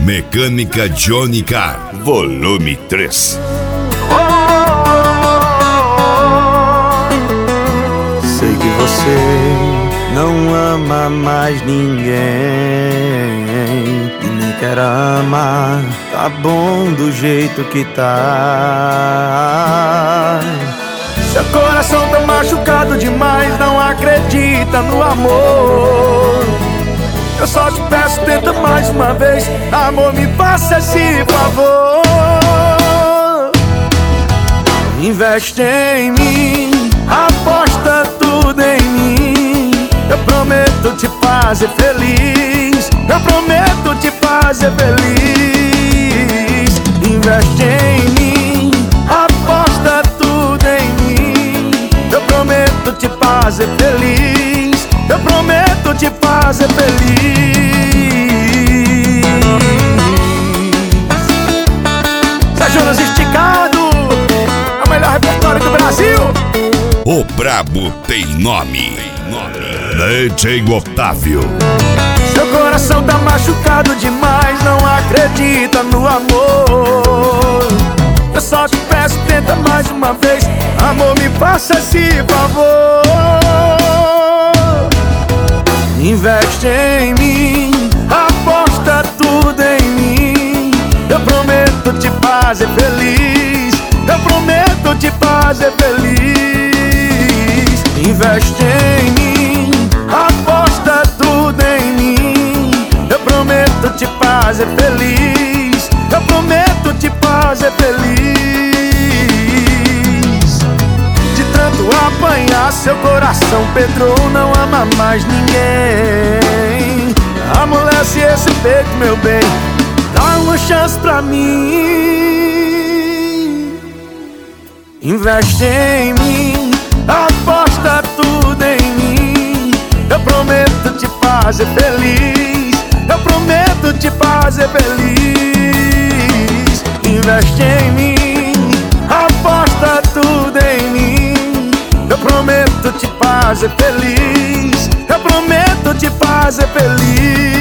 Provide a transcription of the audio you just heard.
Mecânica Johnny Car, volume 3. Sei que você não ama mais ninguém e nem quer amar. Tá bom do jeito que tá. Seu coração tá machucado demais, não acredita no amor. Eu só te peço, tenta mais uma vez. Amor, me faça esse favor. Investe em mim, aposta tudo em mim. Eu prometo te fazer feliz. Eu prometo te fazer feliz. Investe em mim, aposta tudo em mim. Eu prometo te fazer feliz. Eu prometo te fazer feliz. Zé Jonas Esticado, é o melhor repertório do Brasil. O brabo tem nome. DJ Otávio. Seu coração tá machucado demais, não acredita no amor. Eu só te peço, tenta mais uma vez. Amor, me faça esse favor. Investe em mim, aposta tudo em mim. Eu prometo te fazer feliz. Eu prometo te fazer feliz. Investe em mim, aposta tudo em mim. Eu prometo te fazer feliz. Eu prometo te fazer feliz. De tanto apanhar, seu coração pedrou, não ama mais ninguém. Amolece esse peito, meu bem, dá uma chance pra mim. Investe em mim, aposta tudo em mim. Eu prometo te fazer feliz. Eu prometo te fazer feliz. Investe em mim, aposta tudo em mim. Eu prometo te fazer feliz. Eu prometo te fazer feliz.